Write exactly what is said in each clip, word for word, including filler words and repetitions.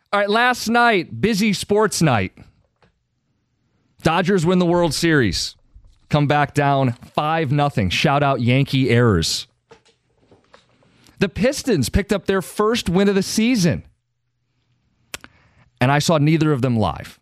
All right, last night, busy sports night. Dodgers win the World Series. Come back down five nothing. Shout out Yankee errors. The Pistons picked up their first win of the season. And I saw neither of them live.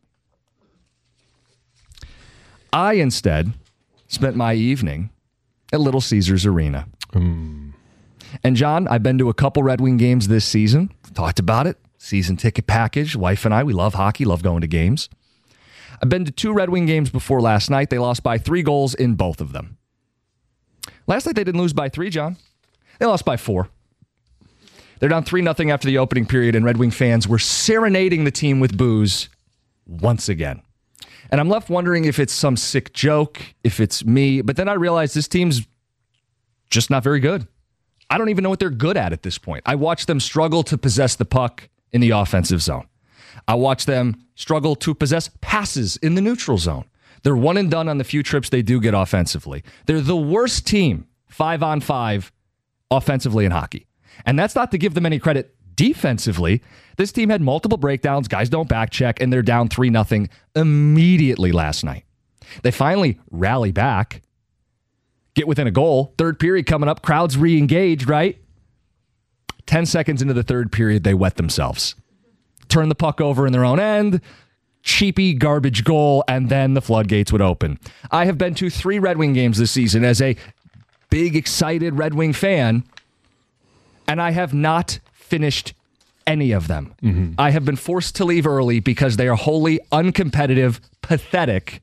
I instead spent my evening at Little Caesars Arena. Mm. And John, I've been to a couple Red Wing games this season. Talked about it. Season ticket package. Wife and I, we love hockey, love going to games. I've been to two Red Wing games before last night. They lost by three goals in both of them. Last night they didn't lose by three, John. They lost by four. They're down three nothing after the opening period, and Red Wing fans were serenading the team with booze once again. And I'm left wondering if it's some sick joke, if it's me. But then I realized this team's just not very good. I don't even know what they're good at at this point. I watched them struggle to possess the puck in the offensive zone. I watched them struggle to possess passes in the neutral zone. They're one and done on the few trips they do get offensively. They're the worst team five on five offensively in hockey. And that's not to give them any credit defensively. This team had multiple breakdowns. Guys don't back check, and they're down three nothing immediately last night. They finally rally back, get within a goal. Third period coming up. Crowds re-engaged, right? Ten seconds into the third period, they wet themselves. Turn the puck over in their own end. Cheapy garbage goal, and then the floodgates would open. I have been to three Red Wing games this season as a big, excited Red Wing fan, and I have not finished any of them. Mm-hmm. I have been forced to leave early because they are wholly uncompetitive, pathetic,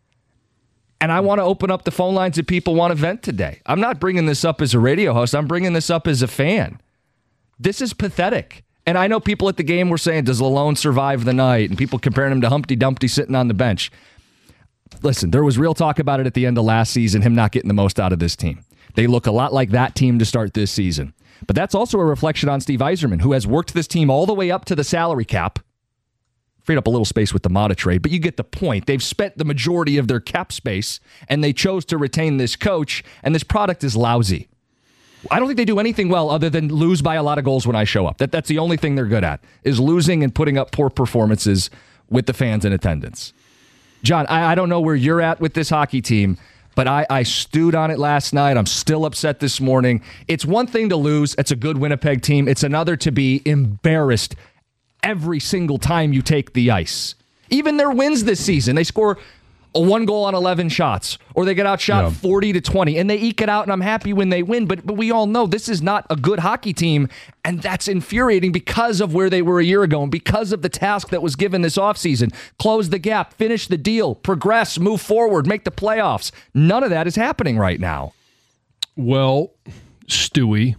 and I want to open up the phone lines if people want to vent today. I'm not bringing this up as a radio host. I'm bringing this up as a fan. This is pathetic. And I know people at the game were saying, does Lalone survive the night? And people comparing him to Humpty Dumpty sitting on the bench. Listen, there was real talk about it at the end of last season, him not getting the most out of this team. They look a lot like that team to start this season. But that's also a reflection on Steve Yzerman, who has worked this team all the way up to the salary cap. Freed up a little space with the Mata trade, but you get the point. They've spent the majority of their cap space, and they chose to retain this coach, and this product is lousy. I don't think they do anything well other than lose by a lot of goals when I show up. That, that's the only thing they're good at, is losing and putting up poor performances with the fans in attendance. John, I, I don't know where you're at with this hockey team, but I, I stewed on it last night. I'm still upset this morning. It's one thing to lose. It's a good Winnipeg team. It's another to be embarrassed every single time you take the ice. Even their wins this season, they score a one goal on eleven shots, or they get outshot yeah. forty to twenty, and they eke it out, and I'm happy when they win, but, but we all know this is not a good hockey team, and that's infuriating because of where they were a year ago and because of the task that was given this offseason. Close the gap, finish the deal, progress, move forward, make the playoffs. None of that is happening right now. Well, Stewie,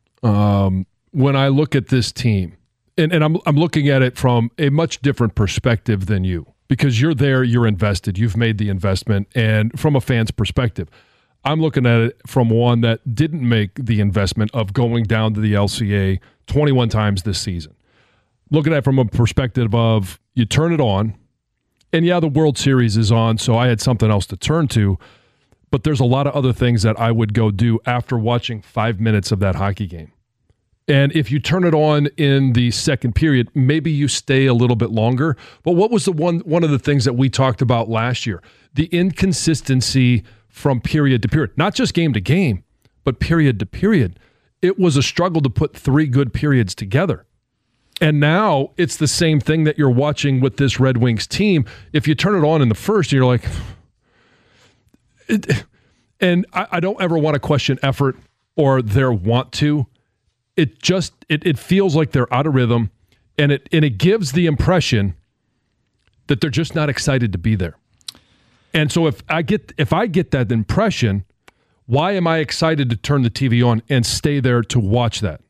um, when I look at this team, and, and I'm I'm looking at it from a much different perspective than you. Because you're there, you're invested, you've made the investment, and from a fan's perspective, I'm looking at it from one that didn't make the investment of going down to the L C A twenty-one times this season. Looking at it from a perspective of you turn it on, and yeah, the World Series is on, so I had something else to turn to, but there's a lot of other things that I would go do after watching five minutes of that hockey game. And if you turn it on in the second period, maybe you stay a little bit longer. But what was the one one of the things that we talked about last year? The inconsistency from period to period. Not just game to game, but period to period. It was a struggle to put three good periods together. And now it's the same thing that you're watching with this Red Wings team. If you turn it on in the first, you're like... It, and I, I don't ever want to question effort or their want to. It just it, it feels like they're out of rhythm, and it and it gives the impression that they're just not excited to be there. And so if I get if I get that impression, why am I excited to turn the T V on and stay there to watch that?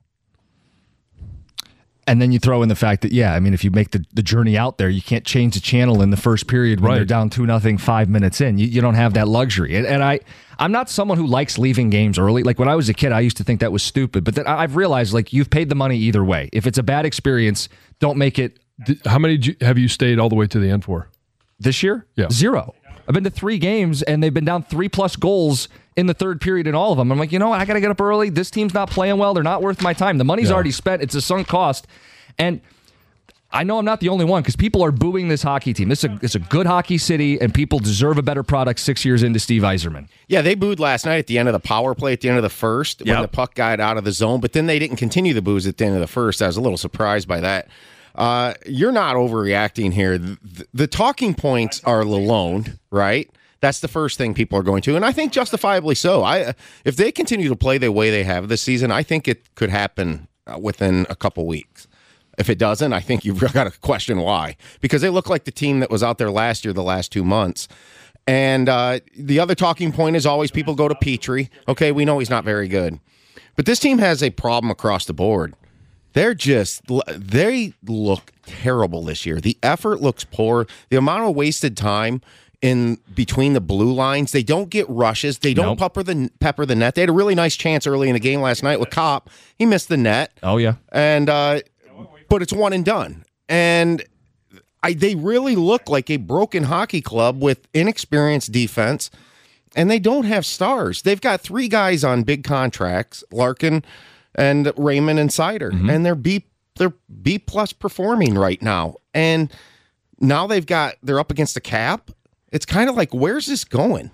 And then you throw in the fact that, yeah, I mean, if you make the, the journey out there, you can't change the channel in the first period when right. they're down two nothing five minutes in. You, you don't have that luxury. And, and I, I'm not someone who likes leaving games early. Like when I was a kid, I used to think that was stupid. But then I've realized, like, you've paid the money either way. If it's a bad experience, don't make it. How many have you stayed all the way to the end for? This year? Yeah. Zero. I've been to three games, and they've been down three-plus goals in the third period in all of them. I'm like, you know what? I got to get up early. This team's not playing well. They're not worth my time. The money's yeah. already spent. It's a sunk cost. And I know I'm not the only one because people are booing this hockey team. This is a, it's a good hockey city, and people deserve a better product six years into Steve Yzerman. Yeah, they booed last night at the end of the power play at the end of the first yep. when the puck got out of the zone, but then they didn't continue the boos at the end of the first. I was a little surprised by that. Uh, you're not overreacting here. The, the talking points are Lalonde, right? That's the first thing people are going to, and I think justifiably so. I If they continue to play the way they have this season, I think it could happen within a couple weeks. If it doesn't, I think you've got to question why. Because they look like the team that was out there last year, the last two months. And uh, the other talking point is always people go to Petrie. Okay, we know he's not very good. But this team has a problem across the board. They're just, they look terrible this year. The effort looks poor. The amount of wasted time in between the blue lines, they don't get rushes. They don't nope. pepper the pepper the net. They had a really nice chance early in the game last night with Kopp. He missed the net. Oh, yeah. And, uh, but it's one and done. And I, they really look like a broken hockey club with inexperienced defense, and they don't have stars. They've got three guys on big contracts, Larkin and Raymond and Seider, mm-hmm. and they're B they're B plus performing right now. And now they've got they're up against the cap. It's kind of like, where's this going?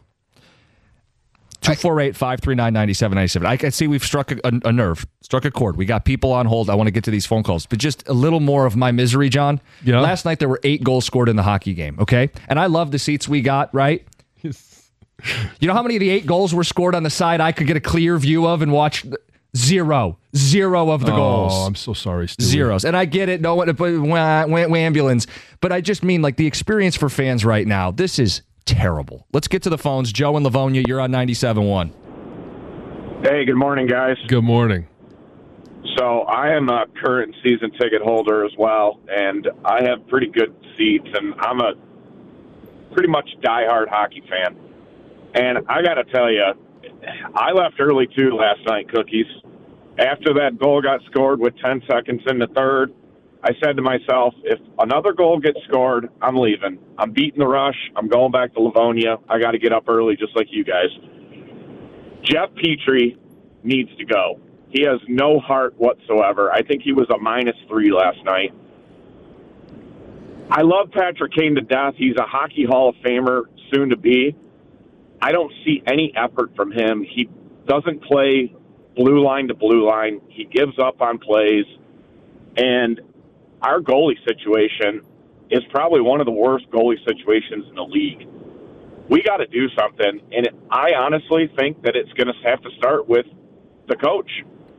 two four eight, five three nine, nine seven nine seven. I can see we've struck a, a, a nerve, struck a chord. We got people on hold. I want to get to these phone calls. But just a little more of my misery, John. Yeah. Last night there were eight goals scored in the hockey game, okay? And I love the seats we got, right? You know how many of the eight goals were scored on the side I could get a clear view of and watch? Zero. Zero of the oh, goals. Oh, I'm so sorry, Stewie. Zeros. And I get it. No one, ambulance. But I just mean like the experience for fans right now. This is terrible. Let's get to the phones. Joe in Livonia, you're on ninety-seven point one. Hey, good morning, guys. Good morning. So I am a current season ticket holder as well, and I have pretty good seats, and I'm a pretty much diehard hockey fan. And I got to tell you, I left early, too, last night, Cookies. After that goal got scored with ten seconds in the third, I said to myself, if another goal gets scored, I'm leaving. I'm beating the rush. I'm going back to Livonia. I got to get up early just like you guys. Jeff Petrie needs to go. He has no heart whatsoever. I think he was a minus three last night. I love Patrick Kane to death. He's a Hockey Hall of Famer, soon to be. I don't see any effort from him. He doesn't play blue line to blue line. He gives up on plays. And our goalie situation is probably one of the worst goalie situations in the league. We got to do something, and I honestly think that it's going to have to start with the coach.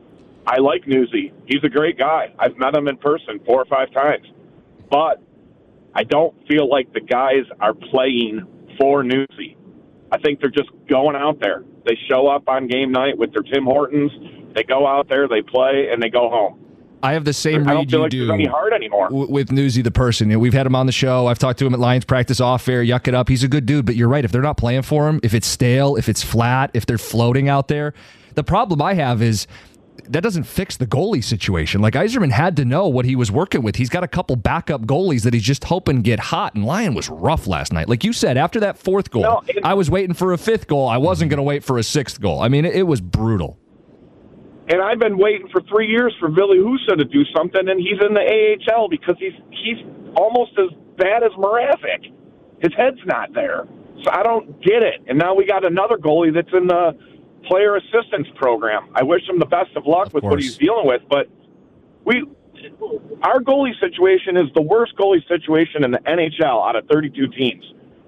I like Newsy. He's a great guy. I've met him in person four or five times. But I don't feel like the guys are playing for Newsy. I think they're just going out there. They show up on game night with their Tim Hortons. They go out there, they play, and they go home. I have the same I don't read feel you like do there's any heart anymore. w- with Newsy the person. You know, we've had him on the show. I've talked to him at Lions practice off air, yuck it up. He's a good dude, but you're right. If they're not playing for him, if it's stale, if it's flat, if they're floating out there, the problem I have is that doesn't fix the goalie situation. Like Yzerman had to know what he was working with. He's got a couple backup goalies that he's just hoping get hot, and Lyon was rough last night. Like you said, after that fourth goal, no, it, I was waiting for a fifth goal. I wasn't going to wait for a sixth goal. I mean, it, it was brutal. And I've been waiting for three years for Billy Husa to do something, and he's in the A H L because he's he's almost as bad as Mrazek. His head's not there. So I don't get it. And now we got another goalie that's in the player assistance program. I wish him the best of luck of with course. what he's dealing with, but we our goalie situation is the worst goalie situation in the N H L out of thirty-two teams.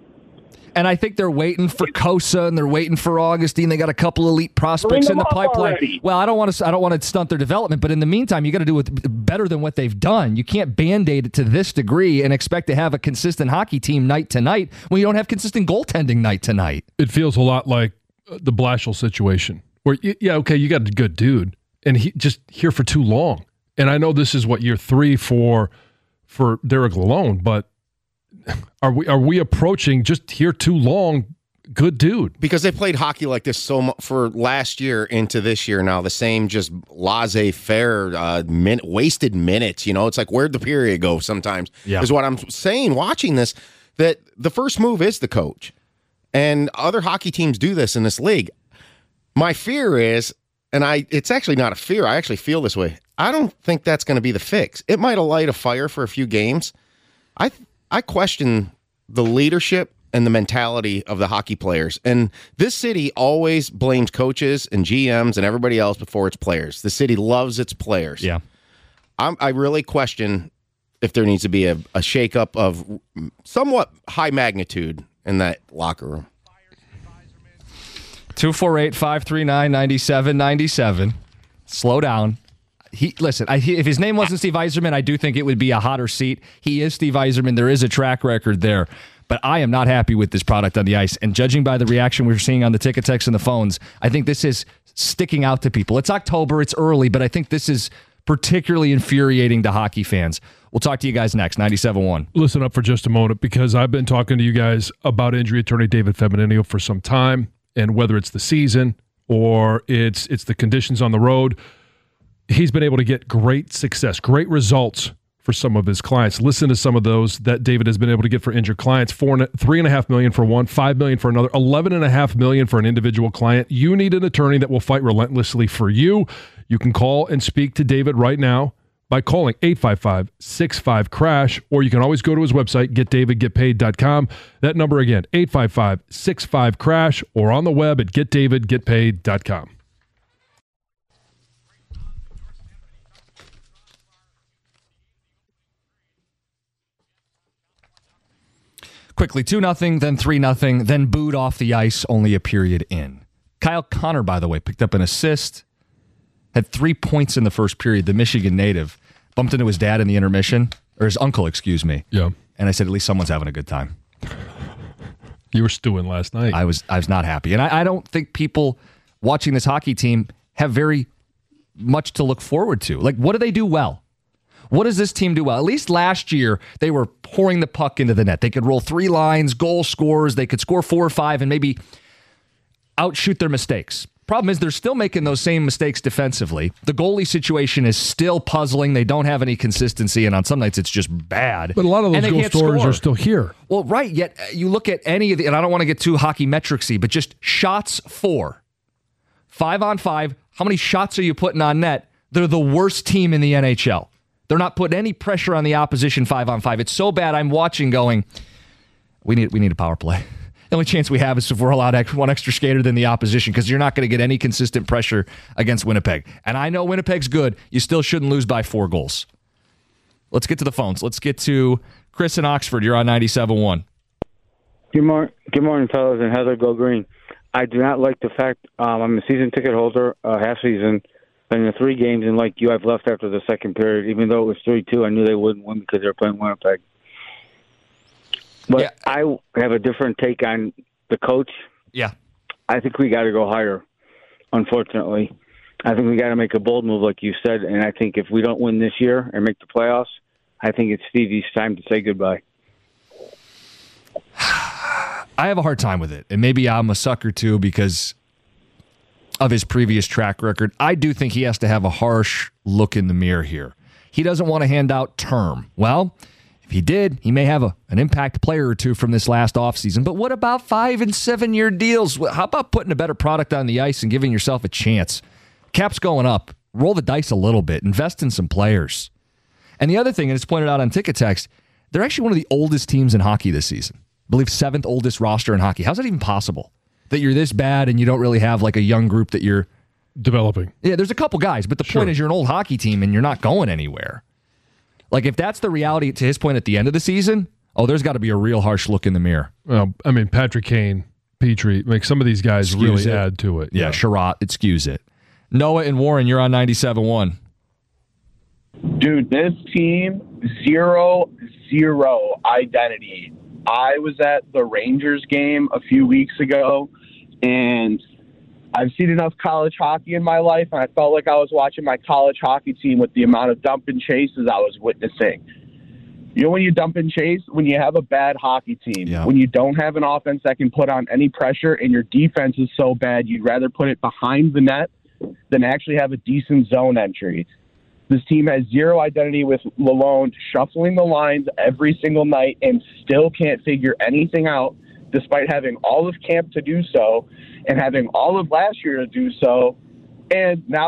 And I think they're waiting for Kosa and they're waiting for Augustine. They got a couple elite prospects in the pipeline. Already. Well, I don't want to. I don't want to stunt their development, but in the meantime, you got to do it better than what they've done. You can't band-aid it to this degree and expect to have a consistent hockey team night to night when you don't have consistent goaltending night to night. It feels a lot like the Blashill situation, where yeah, okay, you got a good dude, and he just here for too long. And I know this is what year three for for Derek Lalonde, but. Are we are we approaching just here too long? Good dude, because they played hockey like this so much for last year into this year now. The same just laissez-faire, uh, min- wasted minutes. You know, it's like where'd the period go? Sometimes yeah. is what I'm saying. Watching this, that the first move is the coach, and other hockey teams do this in this league. My fear is, and I it's actually not a fear. I actually feel this way. I don't think that's going to be the fix. It might light a fire for a few games. I I question the leadership and the mentality of the hockey players. And this city always blames coaches and G Ms and everybody else before its players. The city loves its players. Yeah. I'm, I really question if there needs to be a, a shakeup of somewhat high magnitude in that locker room. two four eight, five three nine, nine seven nine seven. Slow down. He listen, I, he, if his name wasn't Steve Yzerman, I do think it would be a hotter seat. He is Steve Yzerman. There is a track record there. But I am not happy with this product on the ice. And judging by the reaction we're seeing on the ticket text and the phones, I think this is sticking out to people. It's October, it's early, but I think this is particularly infuriating to hockey fans. We'll talk to you guys next, ninety-seven point one. Listen up for just a moment, because I've been talking to you guys about injury attorney David Femininio for some time, and whether it's the season or it's it's the conditions on the road, he's been able to get great success, great results for some of his clients. Listen to some of those that David has been able to get for injured clients. Four, three and a half million for one, five million for another, eleven and a half million for an individual client. You need an attorney that will fight relentlessly for you. You can call and speak to David right now by calling eight five five, six five, crash, or you can always go to his website, get david get paid dot com. That number again, eight five five, six five, crash, or on the web at get david get paid dot com. Quickly, two nothing, then three nothing, then booed off the ice, only a period in. Kyle Connor, by the way, picked up an assist, had three points in the first period. The Michigan native bumped into his dad in the intermission, or his uncle, excuse me. Yeah. And I said, at least someone's having a good time. You were stewing last night. I was I was not happy. And I, I don't think people watching this hockey team have very much to look forward to. Like, what do they do well? What does this team do well? At least last year, they were pouring the puck into the net. They could roll three lines, goal scorers. They could score four or five and maybe outshoot their mistakes. Problem is, they're still making those same mistakes defensively. The goalie situation is still puzzling. They don't have any consistency, and on some nights, it's just bad. But a lot of those goal scorers score. are still here. Well, right, yet you look at any of the, and I don't want to get too hockey metricsy, but just shots for. Five on five, how many shots are you putting on net? They're the worst team in the N H L. They're not putting any pressure on the opposition five on five. It's so bad, I'm watching going, we need we need a power play. The only chance we have is if we're allowed one extra skater than the opposition, because you're not going to get any consistent pressure against Winnipeg. And I know Winnipeg's good. You still shouldn't lose by four goals. Let's get to the phones. Let's get to Chris in Oxford. You're on ninety-seven point one. Good morning, good morning, fellas, and Heather, go green. I do not like the fact um, I'm a season ticket holder, uh, half season. Been in three games, and like you, I've left after the second period. Even though it was three two, I knew they wouldn't win because they were playing Winnipeg. But yeah. I have a different take on the coach. Yeah. I think we got to go higher, unfortunately. I think we got to make a bold move, like you said, and I think if we don't win this year and make the playoffs, I think it's Stevie's time to say goodbye. I have a hard time with it, and maybe I'm a sucker too because of his previous track record. I do think he has to have a harsh look in the mirror here. He doesn't want to hand out term. Well, if he did, he may have a, an impact player or two from this last offseason. But what about five and seven year deals? How about putting a better product on the ice and giving yourself a chance? Cap's going up. Roll the dice a little bit. Invest in some players. And the other thing, and it's pointed out on Ticket Text, they're actually one of the oldest teams in hockey this season. I believe seventh oldest roster in hockey. How's that even possible? That you're this bad and you don't really have like a young group that you're developing. Yeah, there's a couple guys, but the Sure. point is you're an old hockey team and you're not going anywhere. Like if that's the reality to his point at the end of the season, oh, there's got to be a real harsh look in the mirror. Well, I mean, Patrick Kane, Petrie, like some of these guys Excuse really it. add to it. Yeah, yeah. Sherratt, excuse it. Noah and Warren, you're on ninety-seven point one. Dude, this team, zero, zero identity. I was at the Rangers game a few weeks ago, and I've seen enough college hockey in my life, and I felt like I was watching my college hockey team with the amount of dump and chases I was witnessing. You know when you dump and chase? When you have a bad hockey team. Yeah. When you don't have an offense that can put on any pressure and your defense is so bad, you'd rather put it behind the net than actually have a decent zone entry. This team has zero identity with Lalonde shuffling the lines every single night and still can't figure anything out, despite having all of camp to do so and having all of last year to do so. And now his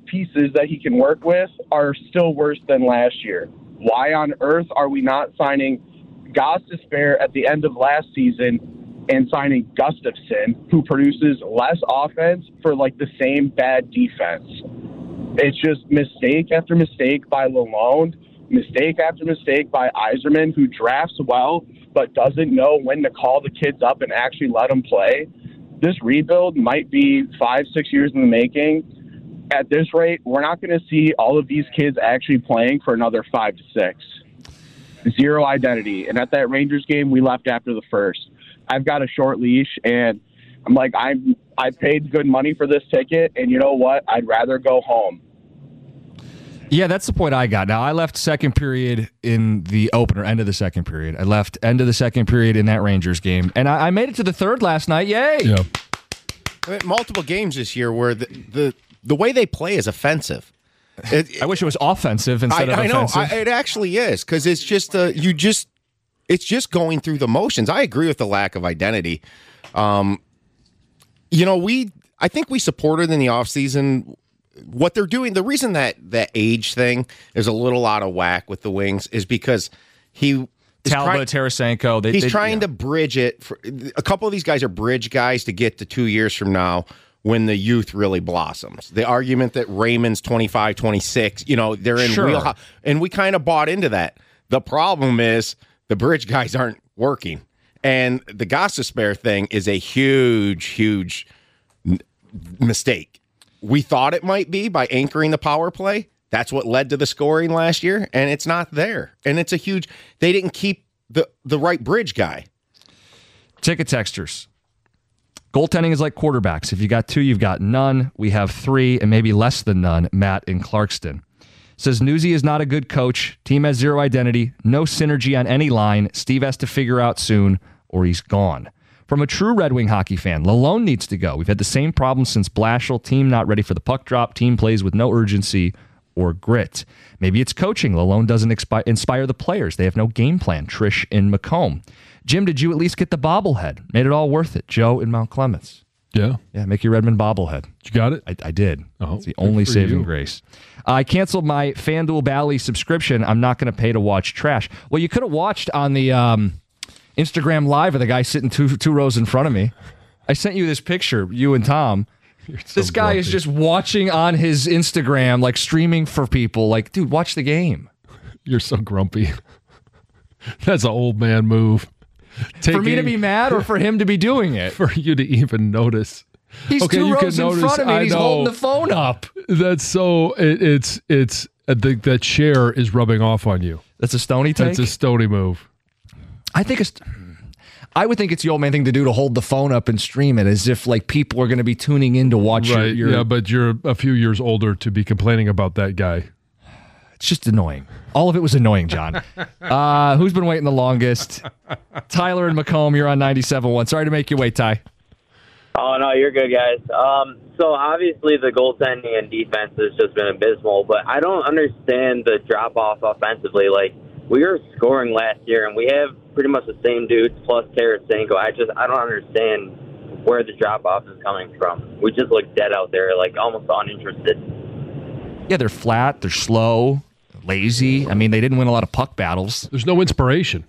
pieces that he can work with are still worse than last year. Why on earth are we not signing Gostisbehere at the end of last season and signing Gustafson, who produces less offense for like the same bad defense? It's just mistake after mistake by Lalonde, mistake after mistake by Yzerman, who drafts well but doesn't know when to call the kids up and actually let them play. This rebuild might be five, six years in the making. At this rate, we're not going to see all of these kids actually playing for another five to six. Zero identity. And at that Rangers game, we left after the first. I've got a short leash, and I'm like, I'm, I paid good money for this ticket, and you know what? I'd rather go home. Yeah, that's the point I got. Now, I left second period in the opener, end of the second period. I left end of the second period in that Rangers game. And I, I made it to the third last night. Yay! Yeah. Multiple games this year where the the, the way they play is offensive. It, I wish it was offensive instead I, of I know. offensive. I, it actually is, because it's just uh, you just it's just going through the motions. I agree with the lack of identity. Um, you know, we I think we supported in the offseason what they're doing. The reason that that age thing is a little out of whack with the Wings is because he Talbot, try, Tarasenko. They, he's they, trying yeah. to bridge it. For, a couple of these guys are bridge guys to get to two years from now when the youth really blossoms. The argument that Raymond's twenty-five, twenty-six, you know, they're in Sure. real, and we kind of bought into that. The problem is the bridge guys aren't working, and the Gostisbehere thing is a huge, huge n- mistake. We thought it might be by anchoring the power play. That's what led to the scoring last year, and it's not there. And it's a huge. They didn't keep the the right bridge guy. Ticket texters. Goaltending is like quarterbacks. If you got two, you've got none. We have three and maybe less than none. Matt in Clarkston says Newsy is not a good coach. Team has zero identity, no synergy on any line. Steve has to figure out soon or he's gone. From a true Red Wing hockey fan, Lalonde needs to go. We've had the same problem since Blashill. Team not ready for the puck drop. Team plays with no urgency or grit. Maybe it's coaching. Lalonde doesn't expi- inspire the players. They have no game plan. Trish in Macomb. Jim, did you at least get the bobblehead? Made it all worth it. Joe in Mount Clements. Yeah. Yeah, make your Redmond bobblehead. You got it? I, I did. Oh, it's the only for saving you. grace. I canceled my FanDuel Bally subscription. I'm not going to pay to watch trash. Well, you could have watched on the um, Instagram Live of the guy sitting two two rows in front of me. I sent you this picture, you and Tom. You're so This guy grumpy. is just watching on his Instagram, like streaming for people. Like, dude, watch the game. You're so grumpy. That's an old man move. For me to Taking- be mad or for him to be doing it? for you to even notice. He's Okay, two you can rows in notice- front of me. I And he's know. holding the phone up. That's so. It, it's it's I think that chair is rubbing off on you. That's a Stony take? That's a Stony move. I think it's. I would think it's the old man thing to do to hold the phone up and stream it as if like people are going to be tuning in to watch your, Right? your. Yeah, but you're a few years older to be complaining about that guy. It's just annoying. All of it was annoying, John. Uh, who's been waiting the longest? Tyler and Macomb, you're on ninety-seven point one. Sorry to make you wait, Ty. Oh, no, you're good, guys. Um, so, obviously, the goaltending and defense has just been abysmal, but I don't understand the drop-off offensively. Like, we were scoring last year, and we have pretty much the same dudes plus Tarasenko. I just, I don't understand where the drop-off is coming from. We just look dead out there, like, almost uninterested. Yeah, they're flat. They're slow, lazy. I mean, they didn't win a lot of puck battles. There's no inspiration.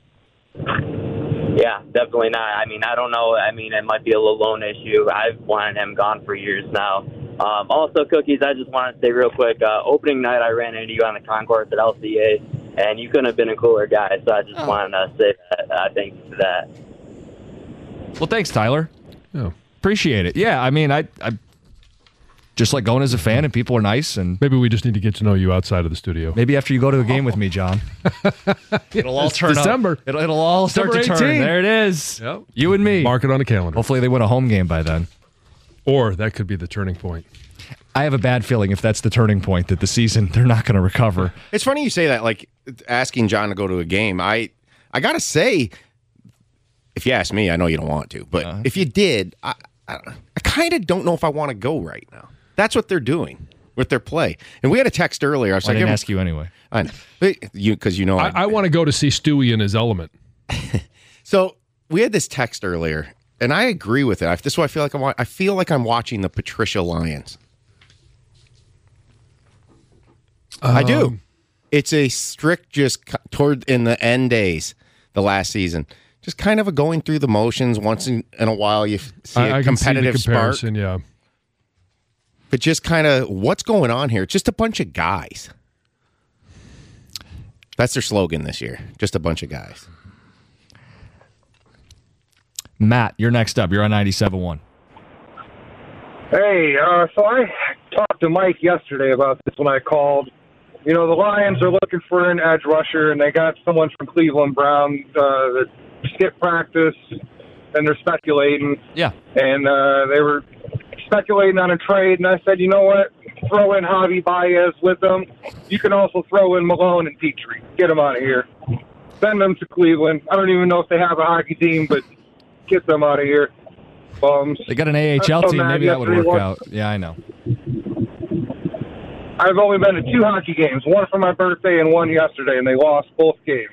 Yeah, definitely not. I mean, I don't know. I mean, it might be a Lalonde issue. I've wanted him gone for years now. Um, also, Cookies, I just want to say real quick, uh, opening night I ran into you on the concourse at L C A, and you couldn't have been a cooler guy, so I just Oh. wanted to say that. I thank you for that. Well, thanks, Tyler. Yeah. Appreciate it. Yeah, I mean, I, I just like going as a fan, and people are nice, and Maybe we just need to get to know you outside of the studio. maybe after you go to a game with me, John, it'll all turn December. up. It'll, it'll all start to December turn. eighteenth. There it is. Yep. You and me. Mark it on the calendar. Hopefully, they win a home game by then. Or that could be the turning point. I have a bad feeling if that's the turning point that the season they're not going to recover. It's funny you say that, like asking John to go to a game. I I gotta say, if you ask me, I know you don't want to, but Uh-huh. if you did, I I, I kind of don't know if I want to go right now. That's what they're doing with their play. And we had a text earlier. I was I like, didn't every- ask you anyway. I know, But you because you know I, I want to go to see Stewie in his element. So we had this text earlier, and I agree with it. I, this is what I feel like I'm. wa- I feel like I'm watching the Patricia Lions. Um, I do. It's a strict, just toward in the end days, the last season, just kind of a going through the motions. Once in, in a while, you see a I, I competitive can see the comparison, spark. Yeah. But just kind of what's going on here? Just a bunch of guys. That's their slogan this year. Just a bunch of guys. Matt, you're next up. You're on ninety-seven point one. Hey, uh, so I talked to Mike yesterday about this when I called. You know, the Lions are looking for an edge rusher, and they got someone from Cleveland Brown uh, that skipped practice, and they're speculating. Yeah. And uh, they were speculating on a trade, and I said, you know what? Throw in Javi Baez with them. You can also throw in Malone and Petrie. Get them out of here. Send them to Cleveland. I don't even know if they have a hockey team, but get them out of here. Bums. They got an A H L so team. Maybe that would work was, out. Yeah, I know. I've only been to two hockey games, one for my birthday and one yesterday, and they lost both games.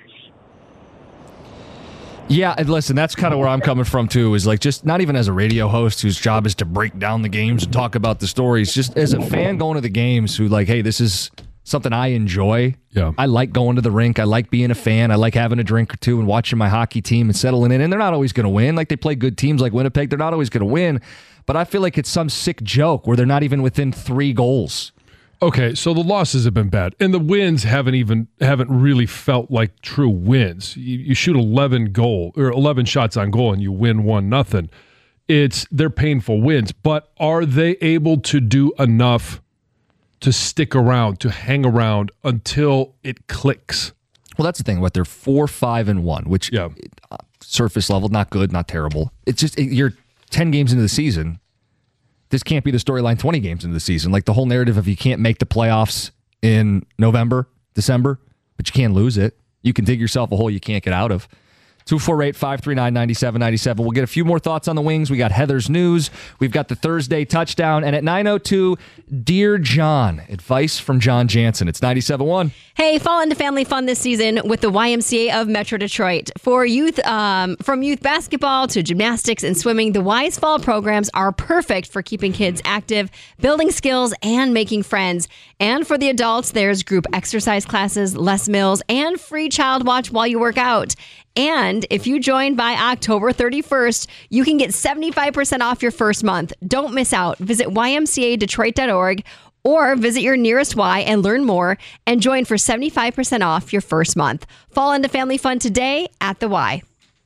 Yeah, and listen, that's kind of where I'm coming from, too, is like just not even as a radio host whose job is to break down the games and talk about the stories, just as a fan going to the games who like, hey, this is something I enjoy. Yeah. I like going to the rink. I like being a fan. I like having a drink or two and watching my hockey team and settling in. And they're not always going to win. Like they play good teams like Winnipeg. They're not always going to win. But I feel like it's some sick joke where they're not even within three goals. Okay, so the losses have been bad, and the wins haven't even haven't really felt like true wins. You, you shoot eleven goal or eleven shots on goal, and you win one nothing. It's they're painful wins, but are they able to do enough to stick around, to hang around until it clicks? Well, that's the thing. What they're four, five, and one, which yeah. uh, surface level, not good, not terrible. It's just it, you're ten games into the season. This can't be the storyline twenty games into the season. Like the whole narrative of you can't make the playoffs in November, December, but you can't lose it. You can dig yourself a hole you can't get out of. two four eight, five three nine, nine seven nine seven. We'll get a few more thoughts on the Wings. We got Heather's News. We've got the Thursday touchdown. And at nine oh two, Dear John, advice from John Jansen. It's ninety-seven point one. Hey, fall into family fun this season with the Y M C A of Metro Detroit. For youth, um, from youth basketball to gymnastics and swimming, the Y's Fall programs are perfect for keeping kids active, building skills, and making friends. And for the adults, there's group exercise classes, Les Mills, and free child watch while you work out. And if you join by October thirty-first, you can get seventy-five percent off your first month. Don't miss out. Visit Y M C A Detroit dot org or visit your nearest Y and learn more and join for seventy-five percent off your first month. Fall into family fun today at the Y.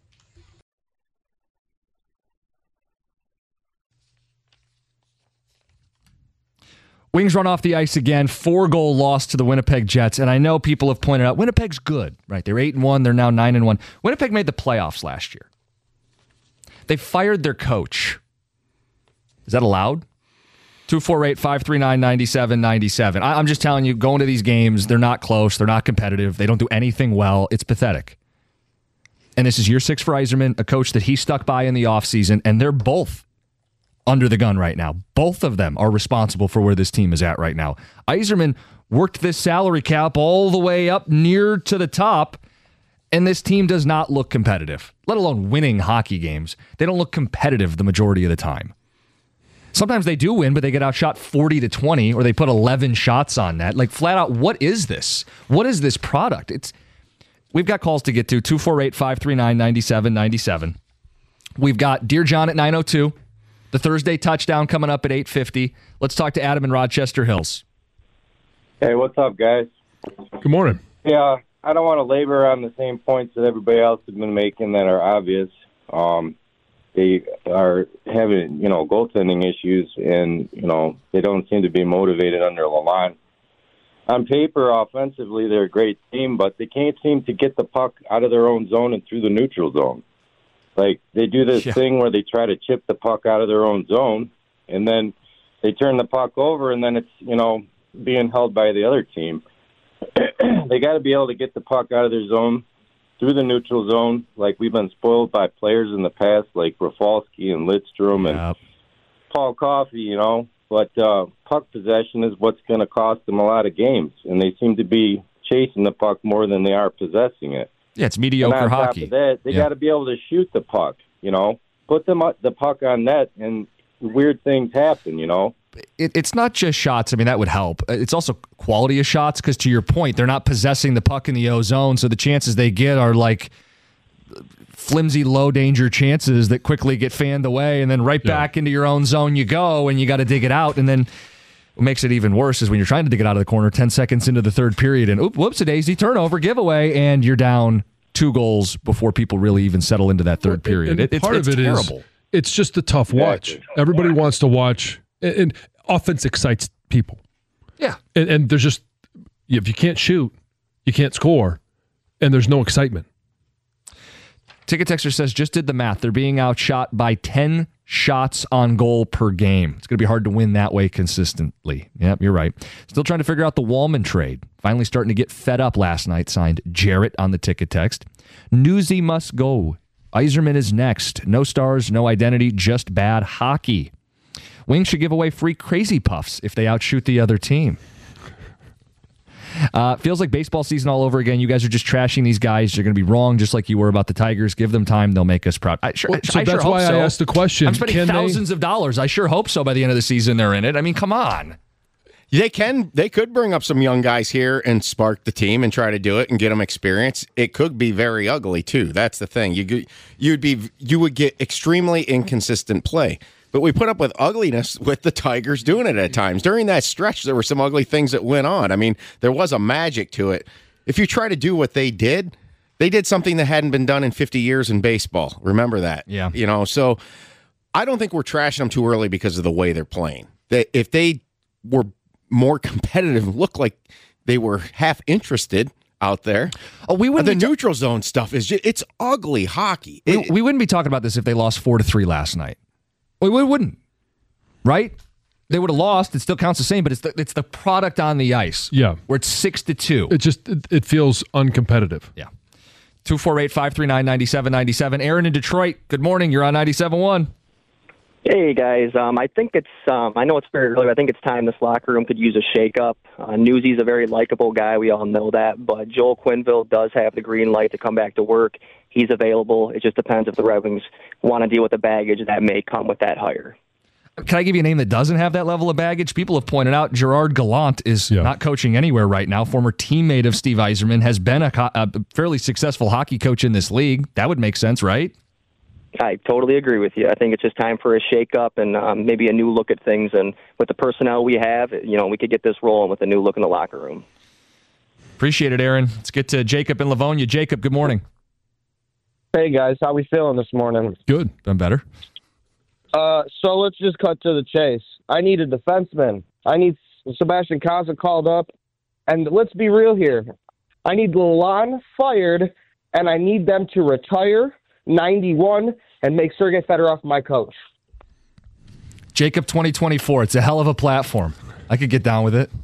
Wings run off the ice again. Four-goal loss to the Winnipeg Jets. And I know people have pointed out, Winnipeg's good, right? They're eight and one. They're now nine and one. Winnipeg made the playoffs last year. They fired their coach. Is that allowed? two four eight, five three nine, nine seven nine seven. I'm just telling you, going to these games, they're not close. They're not competitive. They don't do anything well. It's pathetic. And this is year six for Yzerman, a coach that he stuck by in the offseason, and they're both under the gun right now. Both of them are responsible for where this team is at right now. Yzerman worked this salary cap all the way up near to the top, and this team does not look competitive, let alone winning hockey games. They don't look competitive the majority of the time. Sometimes they do win, but they get outshot forty to twenty, or they put eleven shots on net. Like, flat out, what is this? What is this product? It's We've got calls to get to, two four eight, five three nine, nine seven nine seven. We've got Dear John at nine oh two. The Thursday touchdown coming up at eight fifty. Let's talk to Adam in Rochester Hills. Hey, what's up, guys? Good morning. Yeah, I don't want to labor on the same points that everybody else has been making that are obvious. Um, they are having, you know, goaltending issues, and, you know, they don't seem to be motivated under Lalonde. On paper, offensively, they're a great team, but they can't seem to get the puck out of their own zone and through the neutral zone. Like, they do this yeah. thing where they try to chip the puck out of their own zone, and then they turn the puck over, and then it's, you know, being held by the other team. They got to be able to get the puck out of their zone through the neutral zone, like we've been spoiled by players in the past, like Rafalski and Lidstrom and yep. Paul Coffey, you know. But uh, puck possession is what's going to cost them a lot of games, and they seem to be chasing the puck more than they are possessing it. Yeah, it's mediocre and on hockey. Top of that, they yeah. got to be able to shoot the puck, you know. Put them up, the puck on net, and weird things happen, you know. it, it's not just shots. I mean, that would help. It's also quality of shots because, to your point, they're not possessing the puck in the O zone, so the chances they get are like flimsy, low-danger chances that quickly get fanned away, and then right yeah. back into your own zone you go, and you got to dig it out. And then what makes it even worse is when you're trying to dig it out of the corner ten seconds into the third period, and oop, whoops-a-daisy, turnover, giveaway, and you're down two goals before people really even settle into that third period. And it, it's, part it's of it terrible. is it's just a tough watch. Everybody wants to watch, and, and offense excites people. Yeah. And, and there's just, if you can't shoot, you can't score, and there's no excitement. Ticket Texter says, just did the math. They're being outshot by ten shots on goal per game. It's going to be hard to win that way consistently. Yep, you're right. Still trying to figure out the Wallman trade. Finally starting to get fed up last night. Signed Jarrett on the ticket text. Newsy must go. Yzerman is next. No stars, no identity, just bad hockey. Wings should give away free Crazy Puffs if they outshoot the other team. Uh, feels like baseball season all over again. You guys are just trashing these guys. You're going to be wrong, just like you were about the Tigers. Give them time; they'll make us proud. I sure, well, so I that's sure why hope so. I asked the question. I'm spending Can thousands they... of dollars. I sure hope so. By the end of the season, they're in it. I mean, come on. They can. They could bring up some young guys here and spark the team and try to do it and get them experience. It could be very ugly too. That's the thing. You you'd be you would get extremely inconsistent play. But we put up with ugliness with the Tigers doing it at times. During that stretch, there were some ugly things that went on. I mean, there was a magic to it. If you try to do what they did, they did something that hadn't been done in fifty years in baseball. Remember that. Yeah. You know, so I don't think we're trashing them too early because of the way they're playing. They, if they were more competitive, looked like they were half interested out there. Oh, we wouldn't. The be neutral zone stuff is just, it's ugly hockey. We, It, we wouldn't be talking about this if they lost four to three last night. We, we wouldn't, right? They would have lost. It still counts the same, but it's the, it's the product on the ice. Yeah, where it's six to two. It just it, it feels uncompetitive. Yeah. Two four eight five three nine ninety seven ninety seven. Aaron in Detroit. Good morning. You're on ninety-seven one. Hey guys, um, I think it's. Um, I know it's very early. But I think it's time this locker room could use a shakeup. Uh, Newsy's a very likable guy. We all know that. But Joel Quenneville does have the green light to come back to work. He's available. It just depends if the Red Wings want to deal with the baggage that may come with that hire. Can I give you a name that doesn't have that level of baggage? People have pointed out Gerard Gallant is yeah. not coaching anywhere right now. Former teammate of Steve Yzerman, has been a, a fairly successful hockey coach in this league. That would make sense, right? I totally agree with you. I think it's just time for a shakeup and um, maybe a new look at things. And with the personnel we have, you know, we could get this rolling with a new look in the locker room. Appreciate it, Aaron. Let's get to Jacob in Livonia. Jacob, good morning. Hey, guys. How we feeling this morning? Good. Been better. Uh, so let's just cut to the chase. I need a defenseman. I need Sebastian Kaza called up. And let's be real here. I need Lalonde fired, and I need them to retire ninety-one and make Sergei Fedorov my coach. Jacob twenty twenty-four. It's a hell of a platform. I could get down with it.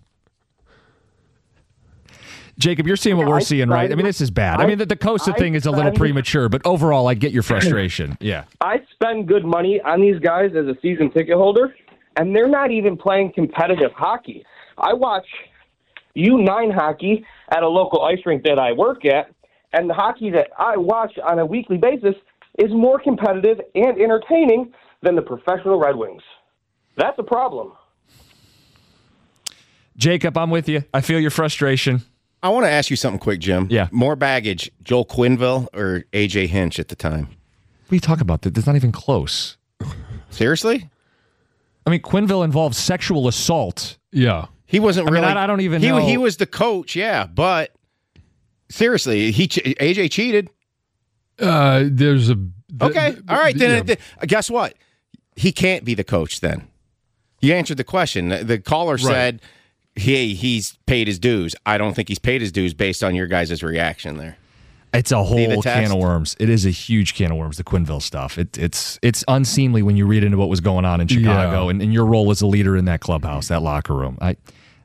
Jacob, you're seeing what we're I seeing, spend, right? I mean, this is bad. I, I mean, the, the Costa I thing is a little spend, premature, but overall, I get your frustration. Yeah. I spend good money on these guys as a season ticket holder, and they're not even playing competitive hockey. I watch U nine hockey at a local ice rink that I work at, and the hockey that I watch on a weekly basis is more competitive and entertaining than the professional Red Wings. That's a problem. Jacob, I'm with you. I feel your frustration. I want to ask you something quick, Jim. Yeah. More baggage, Joel Quenneville or A J Hinch at the time? What are you talking about? That's not even close. Seriously? I mean, Quenneville involved sexual assault. Yeah. He wasn't I really. Mean, I, I don't even he, know. He was the coach, yeah, but seriously, he A J cheated. Uh, there's a. The, okay. The, All right. the, Then yeah. the, guess what? He can't be the coach then. You answered the question. The, the caller right. said, hey, he's paid his dues. I don't think he's paid his dues based on your guys' reaction there. It's a whole can of worms. It is a huge can of worms, the Quenneville stuff. It, it's it's unseemly when you read into what was going on in Chicago yeah. and, and your role as a leader in that clubhouse, that locker room. I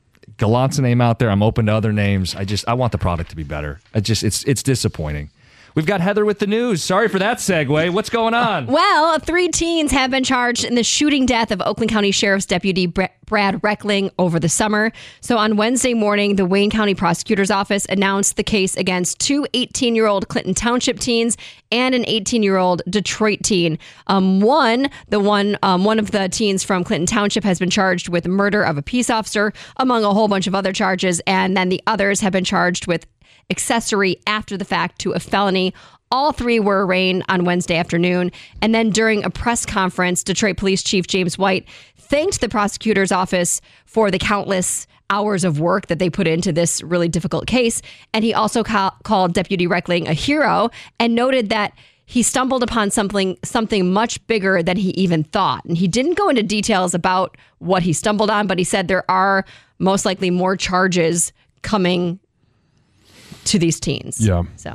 Gallant's a name out there. I'm open to other names. I just I want the product to be better. I just it's it's disappointing. We've got Heather with the news. Sorry for that segue. What's going on? Well, three teens have been charged in the shooting death of Oakland County Sheriff's Deputy Brad Reckling over the summer. So on Wednesday morning, the Wayne County Prosecutor's Office announced the case against two eighteen-year-old Clinton Township teens and an eighteen-year-old Detroit teen. Um, one, the one, um, one of the teens from Clinton Township has been charged with murder of a peace officer, among a whole bunch of other charges, and then the others have been charged with accessory after the fact to a felony. All three were arraigned on Wednesday afternoon. And then during a press conference, Detroit Police Chief James White thanked the prosecutor's office for the countless hours of work that they put into this really difficult case. And he also ca- called Deputy Reckling a hero and noted that he stumbled upon something something much bigger than he even thought. And he didn't go into details about what he stumbled on, but he said there are most likely more charges coming to these teens. Yeah. So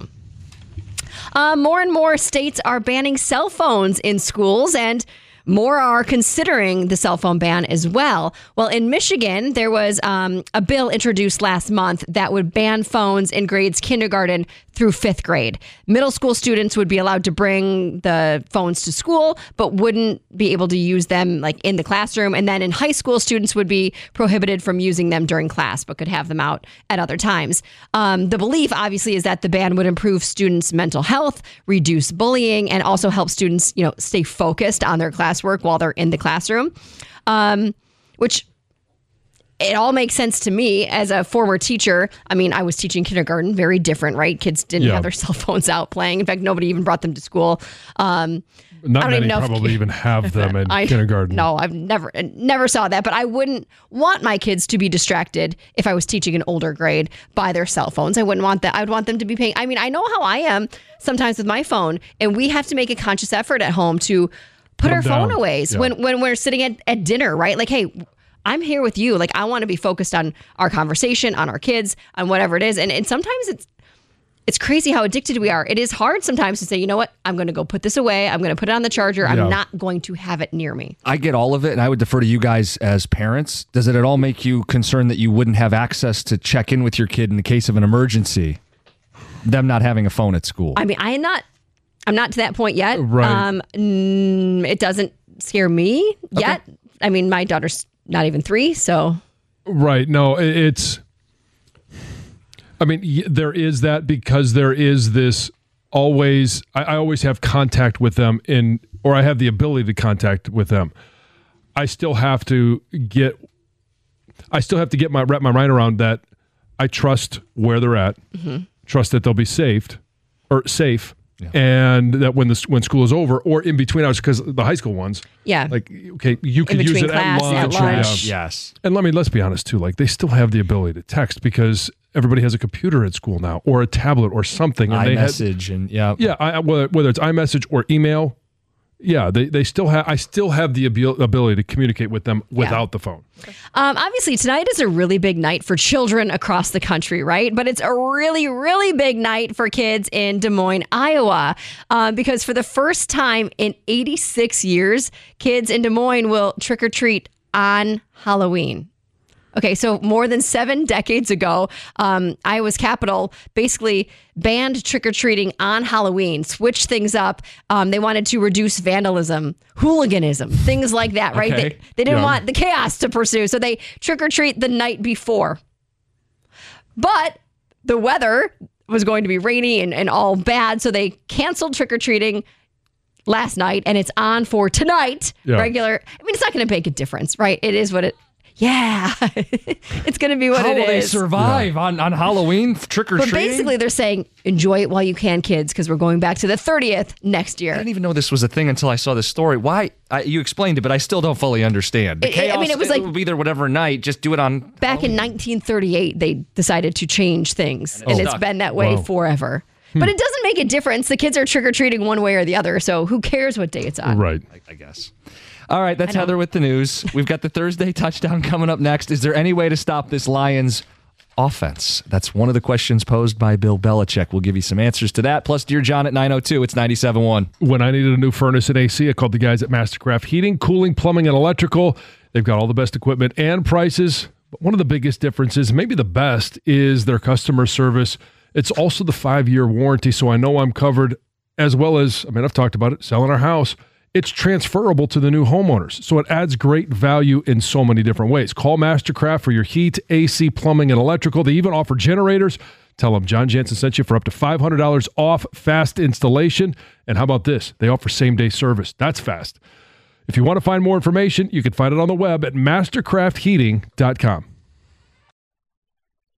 uh, more and more states are banning cell phones in schools, and more are considering the cell phone ban as well. Well, in Michigan, there was um, a bill introduced last month that would ban phones in grades kindergarten through fifth grade. Middle school students would be allowed to bring the phones to school, but wouldn't be able to use them like in the classroom. And then in high school, students would be prohibited from using them during class, but could have them out at other times. Um, the belief, obviously, is that the ban would improve students' mental health, reduce bullying, and also help students, you know, stay focused on their classwork while they're in the classroom, um, which it all makes sense to me as a former teacher. I mean, I was teaching kindergarten, very different, right? Kids didn't Yeah. have their cell phones out playing. In fact, nobody even brought them to school. Um, Not I don't many even know probably if, even have them in I, kindergarten. No, I've never never saw that. But I wouldn't want my kids to be distracted if I was teaching an older grade by their cell phones. I wouldn't want that. I would want them to be paying. I mean, I know how I am sometimes with my phone, and we have to make a conscious effort at home to put, Put our 'em phone down. away Yeah. when when we're sitting at, at dinner, right? Like, hey, I'm here with you. Like, I want to be focused on our conversation, on our kids, on whatever it is. And and sometimes it's it's crazy how addicted we are. It is hard sometimes to say, you know what, I'm going to go put this away. I'm going to put it on the charger. Yeah. I'm not going to have it near me. I get all of it, and I would defer to you guys as parents. Does it at all make you concerned that you wouldn't have access to check in with your kid in the case of an emergency, them not having a phone at school? I mean, I am not, I'm not to that point yet. Right. Um, mm, it doesn't scare me yet. I mean, my daughter's not even three, so. Right. No, it- it's, I mean, y- there is that because there is this always, I, I always have contact with them in, or I have the ability to contact with them. I still have to get, I still have to get my, wrap my mind around that. I trust where they're at, Mhm. trust that they'll be saved or safe. And that when the when school is over or in between hours, because the high school ones, Yeah. like okay, you can use between it class, at at lunch. lunch. Yeah. Yes. And let me let's be honest too. Like they still have the ability to text because everybody has a computer at school now, or a tablet, or something. And they had- iMessage and yeah, yeah, I, whether, whether it's iMessage or email, yeah, they they still have. I still have the abil- ability to communicate with them without the phone. Um, obviously, tonight is a really big night for children across the country, right? But it's a really, really big night for kids in Des Moines, Iowa, uh, because for the first time in eighty-six years, kids in Des Moines will trick or treat on Halloween. Okay, so more than seven decades ago, um, Iowa's capital basically banned trick-or-treating on Halloween, switched things up. Um, they wanted to reduce vandalism, hooliganism, things like that, right? Okay. They, they didn't Yeah. want the chaos to pursue, so they trick-or-treat the night before. But the weather was going to be rainy and, and all bad, so they canceled trick-or-treating last night, and it's on for tonight. Yeah. Regular. I mean, it's not going to make a difference, right? It is what it. Yeah, it's going to be what How it will they is. survive on, on Halloween trick or But treating? basically, they're saying enjoy it while you can, kids, because we're going back to the thirtieth next year. I didn't even know this was a thing until I saw this story. Why? I, you explained it, but I still don't fully understand. The It- it- I chaos, mean, it was like- will be there whatever night. Just do it on. Back in nineteen thirty-eight, they decided to change things, And and it's it's stuck. been that way Wow. forever. Hmm. But it doesn't make a difference. The kids are trick or treating one way or the other, so who cares what day it's on? Right. I, I guess. All right, that's Heather with the news. We've got the Thursday touchdown coming up next. Is there any way to stop this Lions offense? That's one of the questions posed by Bill Belichick. We'll give you some answers to that. Plus, Dear John at nine oh two. It's ninety-seven point one. When I needed a new furnace and A C, I called the guys at Mastercraft Heating, Cooling, Plumbing, and Electrical. They've got all the best equipment and prices. But one of the biggest differences, maybe the best, is their customer service It's also the five-year warranty, so I know I'm covered, as well as, I mean, I've talked about it, selling our house. It's transferable to the new homeowners, so it adds great value in so many different ways. Call Mastercraft for your heat, A C, plumbing, and electrical. They even offer generators. Tell them John Jansen sent you for up to five hundred dollars off fast installation. And how about this? They offer same-day service. That's fast. If you want to find more information, you can find it on the web at mastercraft heating dot com.